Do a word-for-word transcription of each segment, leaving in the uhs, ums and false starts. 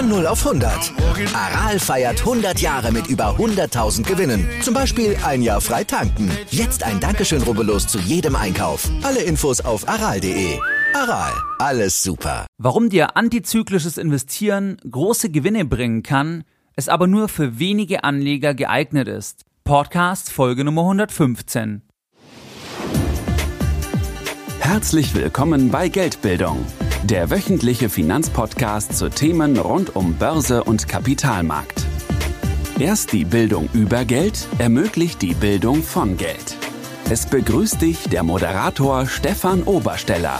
Von null auf hundert. Aral feiert hundert Jahre mit über hunderttausend Gewinnen. Zum Beispiel ein Jahr frei tanken. Jetzt ein Dankeschön, rubbellos zu jedem Einkauf. Alle Infos auf aral punkt de. Aral, alles super. Warum dir antizyklisches Investieren große Gewinne bringen kann, es aber nur für wenige Anleger geeignet ist. Podcast Folge Nummer hundertfünfzehn. Herzlich willkommen bei Geldbildung, der wöchentliche Finanzpodcast zu Themen rund um Börse und Kapitalmarkt. Erst die Bildung über Geld ermöglicht die Bildung von Geld. Es begrüßt dich der Moderator Stefan Obersteller.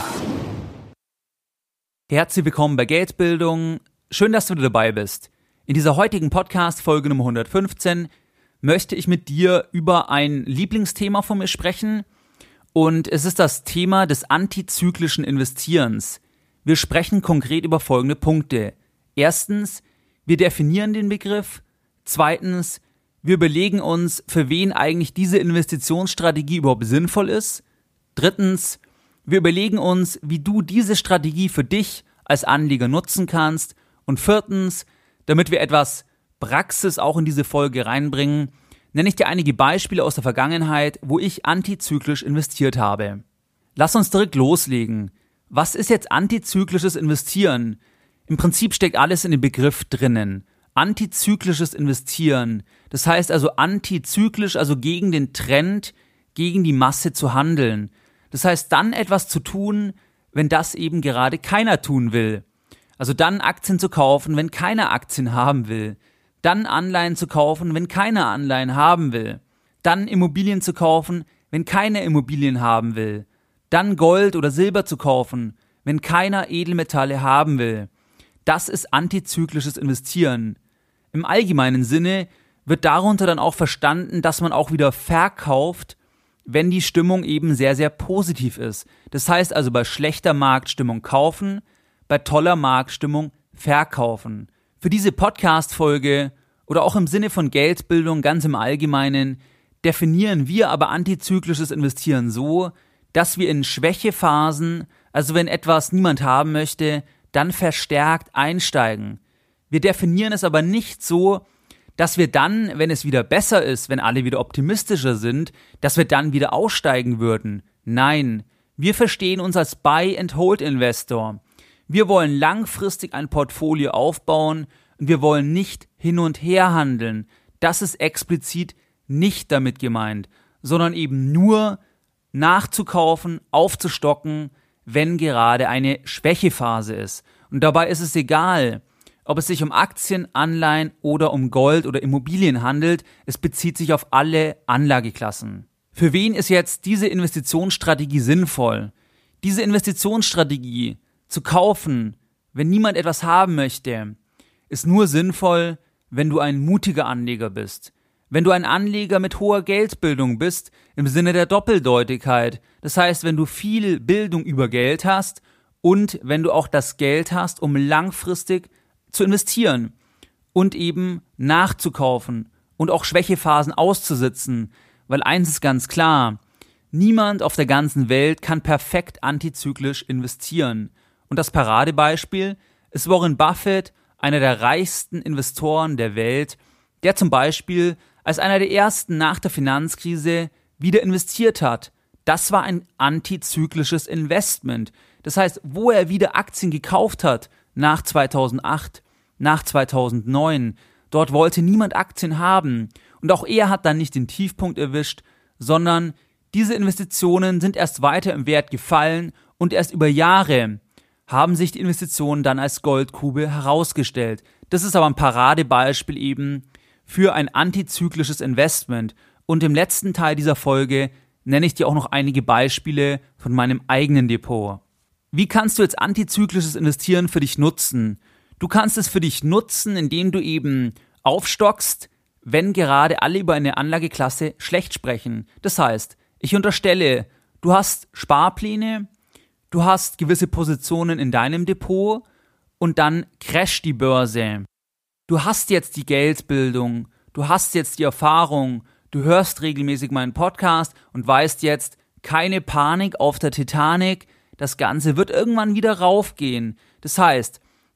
Herzlich willkommen bei Geldbildung. Schön, dass du dabei bist. In dieser heutigen Podcast Folge Nummer hundertfünfzehn möchte ich mit dir über ein Lieblingsthema von mir sprechen. Und es ist das Thema des antizyklischen Investierens. Wir sprechen konkret über folgende Punkte. Erstens, wir definieren den Begriff. Zweitens, wir überlegen uns, für wen eigentlich diese Investitionsstrategie überhaupt sinnvoll ist. Drittens, wir überlegen uns, wie du diese Strategie für dich als Anleger nutzen kannst. Und viertens, damit wir etwas Praxis auch in diese Folge reinbringen, nenne ich dir einige Beispiele aus der Vergangenheit, wo ich antizyklisch investiert habe. Lass uns direkt loslegen. Was ist jetzt antizyklisches Investieren? Im Prinzip steckt alles in dem Begriff drinnen. Antizyklisches Investieren, das heißt also antizyklisch, also gegen den Trend, gegen die Masse zu handeln. Das heißt dann etwas zu tun, wenn das eben gerade keiner tun will. Also dann Aktien zu kaufen, wenn keiner Aktien haben will. Dann Anleihen zu kaufen, wenn keiner Anleihen haben will. Dann Immobilien zu kaufen, wenn keiner Immobilien haben will. Dann Gold oder Silber zu kaufen, wenn keiner Edelmetalle haben will. Das ist antizyklisches Investieren. Im allgemeinen Sinne wird darunter dann auch verstanden, dass man auch wieder verkauft, wenn die Stimmung eben sehr, sehr positiv ist. Das heißt also bei schlechter Marktstimmung kaufen, bei toller Marktstimmung verkaufen. Für diese Podcast-Folge oder auch im Sinne von Geldbildung ganz im Allgemeinen definieren wir aber antizyklisches Investieren so, dass wir in Schwächephasen, also wenn etwas niemand haben möchte, dann verstärkt einsteigen. Wir definieren es aber nicht so, dass wir dann, wenn es wieder besser ist, wenn alle wieder optimistischer sind, dass wir dann wieder aussteigen würden. Nein, wir verstehen uns als Buy-and-Hold-Investor. Wir wollen langfristig ein Portfolio aufbauen und wir wollen nicht hin und her handeln. Das ist explizit nicht damit gemeint, sondern eben nur nachzukaufen, aufzustocken, wenn gerade eine Schwächephase ist. Und dabei ist es egal, ob es sich um Aktien, Anleihen oder um Gold oder Immobilien handelt. Es bezieht sich auf alle Anlageklassen. Für wen ist jetzt diese Investitionsstrategie sinnvoll? Diese Investitionsstrategie zu kaufen, wenn niemand etwas haben möchte, ist nur sinnvoll, wenn du ein mutiger Anleger bist. Wenn du ein Anleger mit hoher Geldbildung bist, im Sinne der Doppeldeutigkeit. Das heißt, wenn du viel Bildung über Geld hast und wenn du auch das Geld hast, um langfristig zu investieren und eben nachzukaufen und auch Schwächephasen auszusitzen. Weil eins ist ganz klar, niemand auf der ganzen Welt kann perfekt antizyklisch investieren. Und das Paradebeispiel ist Warren Buffett, einer der reichsten Investoren der Welt, der zum Beispiel als einer der ersten nach der Finanzkrise wieder investiert hat. Das war ein antizyklisches Investment. Das heißt, wo er wieder Aktien gekauft hat nach zweitausendacht, nach zweitausendneun, dort wollte niemand Aktien haben. Und auch er hat dann nicht den Tiefpunkt erwischt, sondern diese Investitionen sind erst weiter im Wert gefallen und erst über Jahre haben sich die Investitionen dann als Goldgrube herausgestellt. Das ist aber ein Paradebeispiel eben für ein antizyklisches Investment. Und im letzten Teil dieser Folge nenne ich dir auch noch einige Beispiele von meinem eigenen Depot. Wie kannst du jetzt antizyklisches Investieren für dich nutzen? Du kannst es für dich nutzen, indem du eben aufstockst, wenn gerade alle über eine Anlageklasse schlecht sprechen. Das heißt, ich unterstelle, du hast Sparpläne, du hast gewisse Positionen in deinem Depot und dann crasht die Börse. Du hast jetzt die Geldbildung, du hast jetzt die Erfahrung, du hörst regelmäßig meinen Podcast und weißt jetzt, keine Panik auf der Titanic, das Ganze wird irgendwann wieder raufgehen. Das heißt,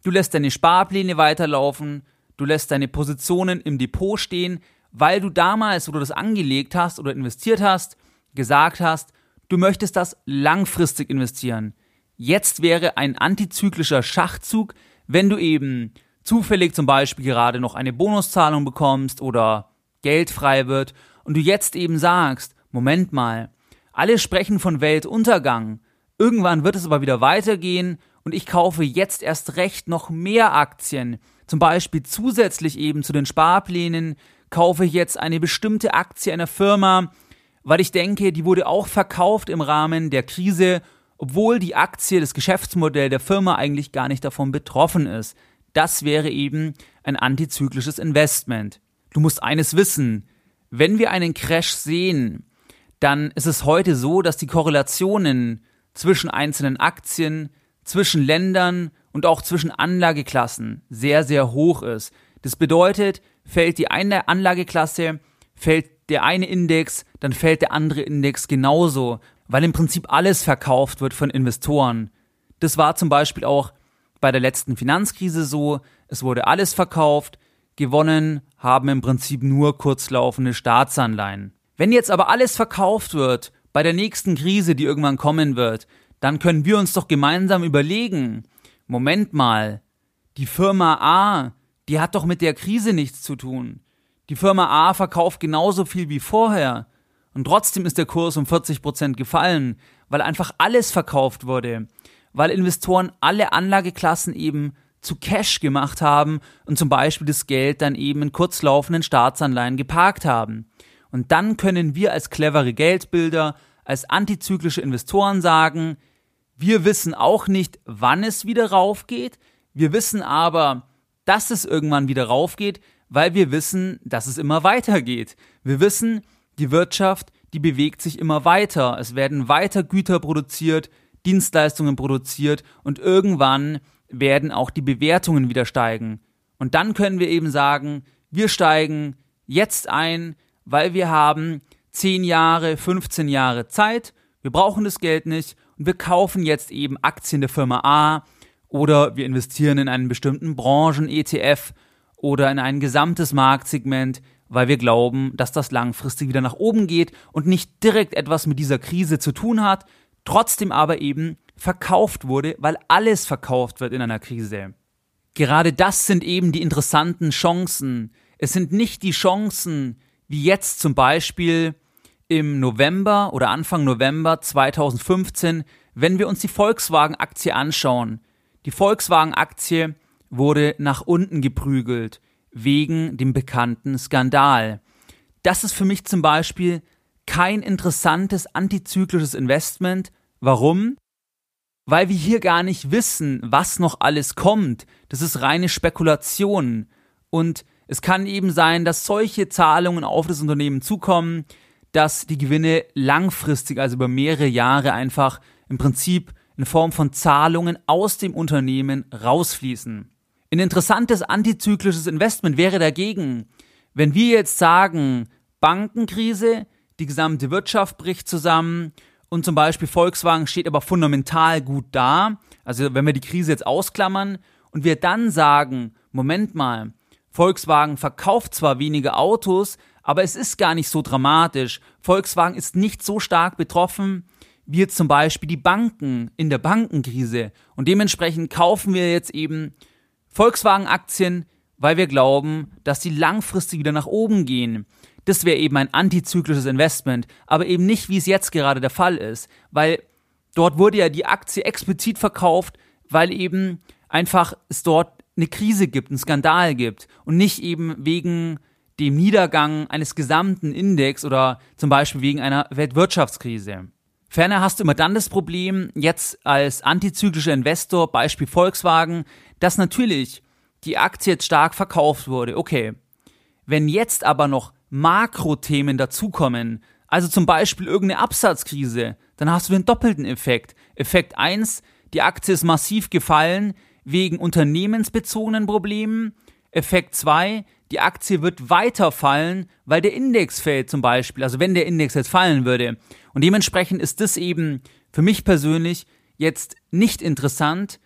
du lässt deine Sparpläne weiterlaufen, du lässt deine Positionen im Depot stehen, weil du damals, wo du das angelegt hast oder investiert hast, gesagt hast, du möchtest das langfristig investieren. Jetzt wäre ein antizyklischer Schachzug, wenn du eben zufällig zum Beispiel gerade noch eine Bonuszahlung bekommst oder Geld frei wird und du jetzt eben sagst, Moment mal, alle sprechen von Weltuntergang, irgendwann wird es aber wieder weitergehen und ich kaufe jetzt erst recht noch mehr Aktien, zum Beispiel zusätzlich eben zu den Sparplänen, kaufe ich jetzt eine bestimmte Aktie einer Firma, weil ich denke, die wurde auch verkauft im Rahmen der Krise, obwohl die Aktie, das Geschäftsmodell der Firma eigentlich gar nicht davon betroffen ist. Das wäre eben ein antizyklisches Investment. Du musst eines wissen, wenn wir einen Crash sehen, dann ist es heute so, dass die Korrelationen zwischen einzelnen Aktien, zwischen Ländern und auch zwischen Anlageklassen sehr, sehr hoch ist. Das bedeutet, fällt die eine Anlageklasse, fällt der eine Index, dann fällt der andere Index genauso, weil im Prinzip alles verkauft wird von Investoren. Das war zum Beispiel auch bei der letzten Finanzkrise so, es wurde alles verkauft, gewonnen haben im Prinzip nur kurzlaufende Staatsanleihen. Wenn jetzt aber alles verkauft wird, bei der nächsten Krise, die irgendwann kommen wird, dann können wir uns doch gemeinsam überlegen, Moment mal, die Firma A, die hat doch mit der Krise nichts zu tun. Die Firma A verkauft genauso viel wie vorher und trotzdem ist der Kurs um vierzig Prozent gefallen, weil einfach alles verkauft wurde, weil Investoren alle Anlageklassen eben zu Cash gemacht haben und zum Beispiel das Geld dann eben in kurzlaufenden Staatsanleihen geparkt haben. Und dann können wir als clevere Geldbilder, als antizyklische Investoren sagen, wir wissen auch nicht, wann es wieder raufgeht, wir wissen aber, dass es irgendwann wieder raufgeht, weil wir wissen, dass es immer weitergeht. Wir wissen, die Wirtschaft, die bewegt sich immer weiter. Es werden weiter Güter produziert, Dienstleistungen produziert und irgendwann werden auch die Bewertungen wieder steigen. Und dann können wir eben sagen, wir steigen jetzt ein, weil wir haben zehn Jahre, fünfzehn Jahre Zeit, wir brauchen das Geld nicht und wir kaufen jetzt eben Aktien der Firma A oder wir investieren in einen bestimmten Branchen-E T F oder in ein gesamtes Marktsegment, weil wir glauben, dass das langfristig wieder nach oben geht und nicht direkt etwas mit dieser Krise zu tun hat, trotzdem aber eben verkauft wurde, weil alles verkauft wird in einer Krise. Gerade das sind eben die interessanten Chancen. Es sind nicht die Chancen, wie jetzt zum Beispiel im November oder Anfang November zweitausendfünfzehn, wenn wir uns die Volkswagen-Aktie anschauen. Die Volkswagen-Aktie wurde nach unten geprügelt, wegen dem bekannten Skandal. Das ist für mich zum Beispiel kein interessantes antizyklisches Investment. Warum? Weil wir hier gar nicht wissen, was noch alles kommt. Das ist reine Spekulation. Und es kann eben sein, dass solche Zahlungen auf das Unternehmen zukommen, dass die Gewinne langfristig, also über mehrere Jahre einfach im Prinzip in Form von Zahlungen aus dem Unternehmen rausfließen. Ein interessantes antizyklisches Investment wäre dagegen, wenn wir jetzt sagen, Bankenkrise, die gesamte Wirtschaft bricht zusammen und zum Beispiel Volkswagen steht aber fundamental gut da, also wenn wir die Krise jetzt ausklammern und wir dann sagen, Moment mal, Volkswagen verkauft zwar weniger Autos, aber es ist gar nicht so dramatisch. Volkswagen ist nicht so stark betroffen wie jetzt zum Beispiel die Banken in der Bankenkrise und dementsprechend kaufen wir jetzt eben Volkswagen-Aktien, weil wir glauben, dass die langfristig wieder nach oben gehen. Das wäre eben ein antizyklisches Investment, aber eben nicht, wie es jetzt gerade der Fall ist, weil dort wurde ja die Aktie explizit verkauft, weil eben einfach es dort eine Krise gibt, einen Skandal gibt und nicht eben wegen dem Niedergang eines gesamten Index oder zum Beispiel wegen einer Weltwirtschaftskrise. Ferner hast du immer dann das Problem, jetzt als antizyklischer Investor, Beispiel Volkswagen, dass natürlich die Aktie jetzt stark verkauft wurde. Okay, wenn jetzt aber noch Makrothemen dazukommen, also zum Beispiel irgendeine Absatzkrise, dann hast du den doppelten Effekt. Effekt eins, die Aktie ist massiv gefallen wegen unternehmensbezogenen Problemen. Effekt zwei, die Aktie wird weiter fallen, weil der Index fällt zum Beispiel, also wenn der Index jetzt fallen würde. Und dementsprechend ist das eben für mich persönlich jetzt nicht interessant,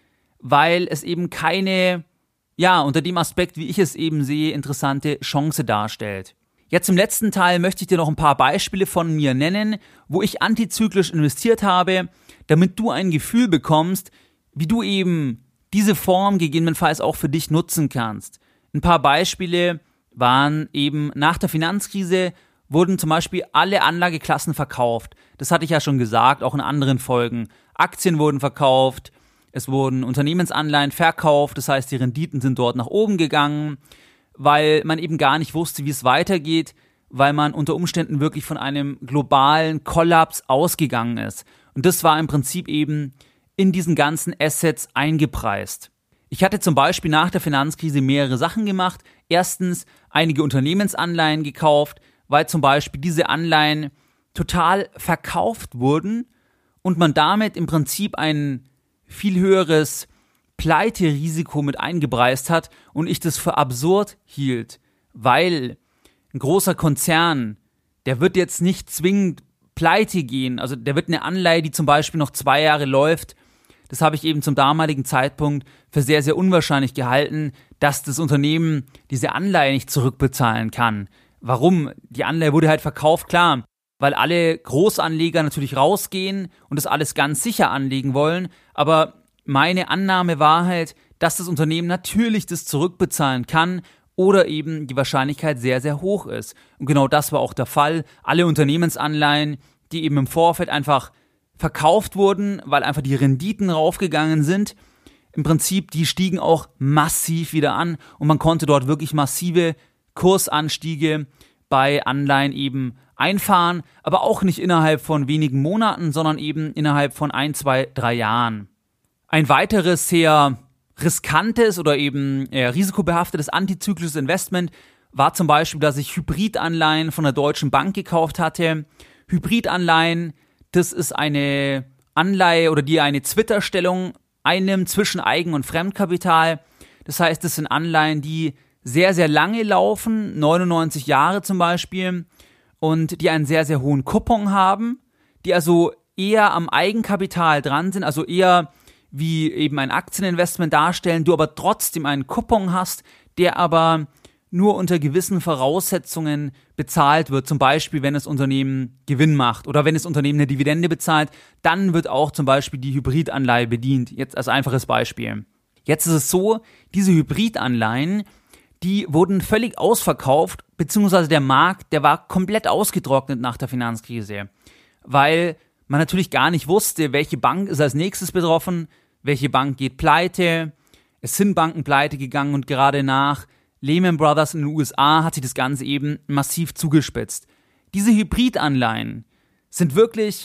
weil es eben keine, ja, unter dem Aspekt, wie ich es eben sehe, interessante Chance darstellt. Jetzt im letzten Teil möchte ich dir noch ein paar Beispiele von mir nennen, wo ich antizyklisch investiert habe, damit du ein Gefühl bekommst, wie du eben diese Form gegebenenfalls auch für dich nutzen kannst. Ein paar Beispiele waren eben nach der Finanzkrise wurden zum Beispiel alle Anlageklassen verkauft. Das hatte ich ja schon gesagt, auch in anderen Folgen. Aktien wurden verkauft, es wurden Unternehmensanleihen verkauft, das heißt, die Renditen sind dort nach oben gegangen, weil man eben gar nicht wusste, wie es weitergeht, weil man unter Umständen wirklich von einem globalen Kollaps ausgegangen ist. Und das war im Prinzip eben in diesen ganzen Assets eingepreist. Ich hatte zum Beispiel nach der Finanzkrise mehrere Sachen gemacht. Erstens einige Unternehmensanleihen gekauft, weil zum Beispiel diese Anleihen total verkauft wurden und man damit im Prinzip ein viel höheres Pleiterisiko mit eingepreist hat und ich das für absurd hielt, weil ein großer Konzern, der wird jetzt nicht zwingend pleite gehen, also der wird eine Anleihe, die zum Beispiel noch zwei Jahre läuft, das habe ich eben zum damaligen Zeitpunkt für sehr, sehr unwahrscheinlich gehalten, dass das Unternehmen diese Anleihe nicht zurückbezahlen kann. Warum? Die Anleihe wurde halt verkauft, klar, weil alle Großanleger natürlich rausgehen und das alles ganz sicher anlegen wollen, aber meine Annahme war halt, dass das Unternehmen natürlich das zurückbezahlen kann oder eben die Wahrscheinlichkeit sehr, sehr hoch ist. Und genau das war auch der Fall. Alle Unternehmensanleihen, die eben im Vorfeld einfach verkauft wurden, weil einfach die Renditen raufgegangen sind, im Prinzip, die stiegen auch massiv wieder an und man konnte dort wirklich massive Kursanstiege bei Anleihen eben einfahren, aber auch nicht innerhalb von wenigen Monaten, sondern eben innerhalb von ein, zwei, drei Jahren. Ein weiteres sehr riskantes oder eben eher risikobehaftetes antizyklisches Investment war zum Beispiel, dass ich Hybridanleihen von der Deutschen Bank gekauft hatte. Hybridanleihen, das ist eine Anleihe oder die eine Zwitterstellung einnimmt zwischen Eigen- und Fremdkapital. Das heißt, das sind Anleihen, die sehr, sehr lange laufen, neunundneunzig Jahre zum Beispiel, und die einen sehr, sehr hohen Coupon haben, die also eher am Eigenkapital dran sind, also eher wie eben ein Aktieninvestment darstellen, du aber trotzdem einen Coupon hast, der aber nur unter gewissen Voraussetzungen bezahlt wird. Zum Beispiel, wenn das Unternehmen Gewinn macht oder wenn das Unternehmen eine Dividende bezahlt, dann wird auch zum Beispiel die Hybridanleihe bedient. Jetzt als einfaches Beispiel. Jetzt ist es so, diese Hybridanleihen, die wurden völlig ausverkauft, beziehungsweise der Markt, der war komplett ausgetrocknet nach der Finanzkrise, weil man natürlich gar nicht wusste, welche Bank ist als nächstes betroffen, welche Bank geht pleite. Es sind Banken pleite gegangen und gerade nach Lehman Brothers in den U S A hat sich das Ganze eben massiv zugespitzt. Diese Hybridanleihen sind wirklich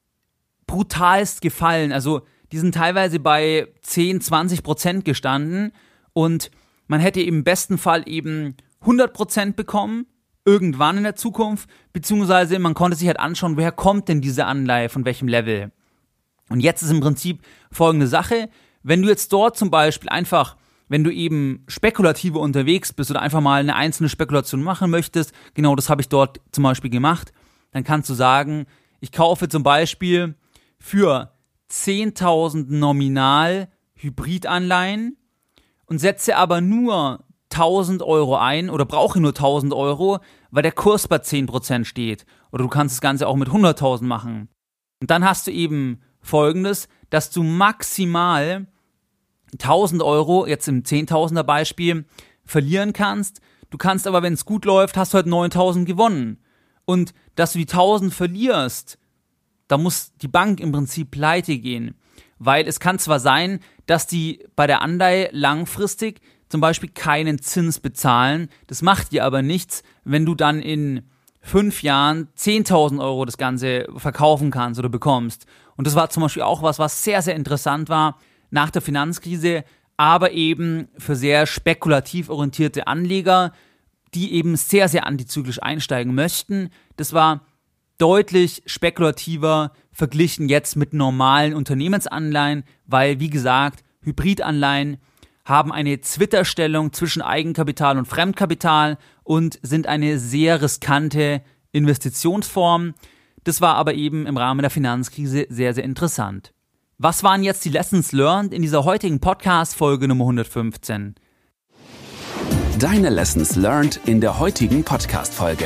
brutalst gefallen, also die sind teilweise bei zehn, zwanzig Prozent gestanden und man hätte im besten Fall eben hundert Prozent bekommen, irgendwann in der Zukunft, beziehungsweise man konnte sich halt anschauen, woher kommt denn diese Anleihe, von welchem Level. Und jetzt ist im Prinzip folgende Sache, wenn du jetzt dort zum Beispiel einfach, wenn du eben spekulativer unterwegs bist oder einfach mal eine einzelne Spekulation machen möchtest, genau das habe ich dort zum Beispiel gemacht, dann kannst du sagen, ich kaufe zum Beispiel für zehntausend nominal Hybridanleihen und setze aber nur tausend Euro ein oder brauche nur tausend Euro, weil der Kurs bei zehn Prozent steht. Oder du kannst das Ganze auch mit hunderttausend machen. Und dann hast du eben Folgendes, dass du maximal tausend Euro, jetzt im zehntausender Beispiel, verlieren kannst. Du kannst aber, wenn es gut läuft, hast du halt neuntausend gewonnen. Und dass du die tausend verlierst, da muss die Bank im Prinzip pleite gehen. Weil es kann zwar sein, dass die bei der Anleihe langfristig zum Beispiel keinen Zins bezahlen, das macht dir aber nichts, wenn du dann in fünf Jahren zehntausend Euro das Ganze verkaufen kannst oder bekommst. Und das war zum Beispiel auch was, was sehr, sehr interessant war nach der Finanzkrise, aber eben für sehr spekulativ orientierte Anleger, die eben sehr, sehr antizyklisch einsteigen möchten. Das war deutlich spekulativer verglichen jetzt mit normalen Unternehmensanleihen, weil, wie gesagt, Hybridanleihen haben eine Zwitterstellung zwischen Eigenkapital und Fremdkapital und sind eine sehr riskante Investitionsform. Das war aber eben im Rahmen der Finanzkrise sehr, sehr interessant. Was waren jetzt die Lessons learned in dieser heutigen Podcast-Folge Nummer hundertfünfzehn? Deine Lessons learned in der heutigen Podcast-Folge.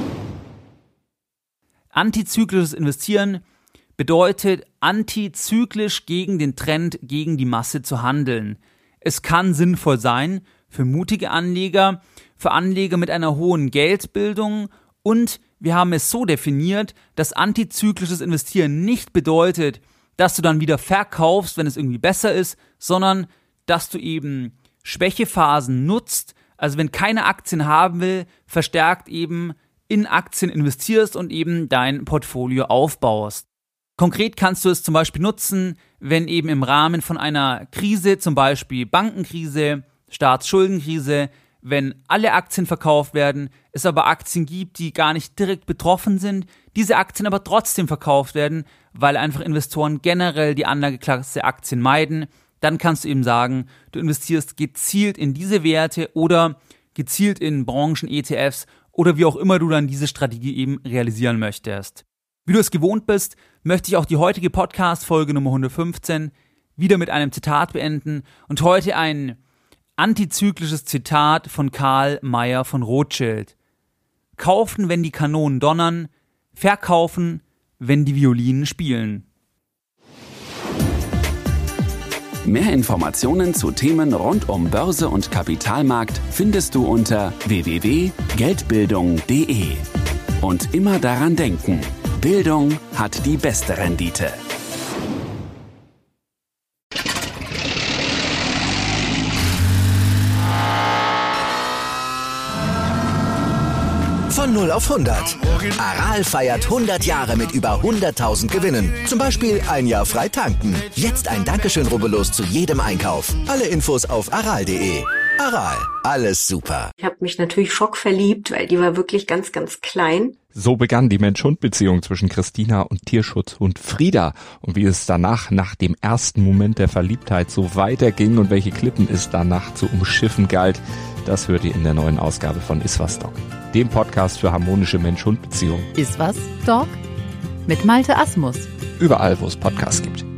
Antizyklisches Investieren bedeutet, antizyklisch gegen den Trend, gegen die Masse zu handeln. Es kann sinnvoll sein für mutige Anleger, für Anleger mit einer hohen Geldbildung, und wir haben es so definiert, dass antizyklisches Investieren nicht bedeutet, dass du dann wieder verkaufst, wenn es irgendwie besser ist, sondern dass du eben Schwächephasen nutzt, also wenn keine Aktien haben will, verstärkt eben in Aktien investierst und eben dein Portfolio aufbaust. Konkret kannst du es zum Beispiel nutzen, wenn eben im Rahmen von einer Krise, zum Beispiel Bankenkrise, Staatsschuldenkrise, wenn alle Aktien verkauft werden, es aber Aktien gibt, die gar nicht direkt betroffen sind, diese Aktien aber trotzdem verkauft werden, weil einfach Investoren generell die Anlageklasse Aktien meiden, dann kannst du eben sagen, du investierst gezielt in diese Werte oder gezielt in Branchen-E T Fs oder wie auch immer du dann diese Strategie eben realisieren möchtest. Wie du es gewohnt bist, möchte ich auch die heutige Podcast-Folge Nummer hundertfünfzehn wieder mit einem Zitat beenden und heute ein antizyklisches Zitat von Karl Mayr von Rothschild. Kaufen, wenn die Kanonen donnern, verkaufen, wenn die Violinen spielen. Mehr Informationen zu Themen rund um Börse und Kapitalmarkt findest du unter w w w punkt geldbildung punkt d e. Und immer daran denken, Bildung hat die beste Rendite. Von null auf hundert. Aral feiert hundert Jahre mit über hunderttausend Gewinnen. Zum Beispiel ein Jahr frei tanken. Jetzt ein Dankeschön, rubbellos zu jedem Einkauf. Alle Infos auf aral punkt de. Aral, alles super. Ich habe mich natürlich schockverliebt, weil die war wirklich ganz, ganz klein. So begann die Mensch-Hund-Beziehung zwischen Christina und Tierschutzhund Frieda. Und wie es danach, nach dem ersten Moment der Verliebtheit, so weiterging und welche Klippen es danach zu umschiffen galt, das hört ihr in der neuen Ausgabe von Iswas Dog, dem Podcast für harmonische Mensch-Hund-Beziehungen. Iswas Dog mit Malte Asmus. Überall, wo es Podcasts gibt.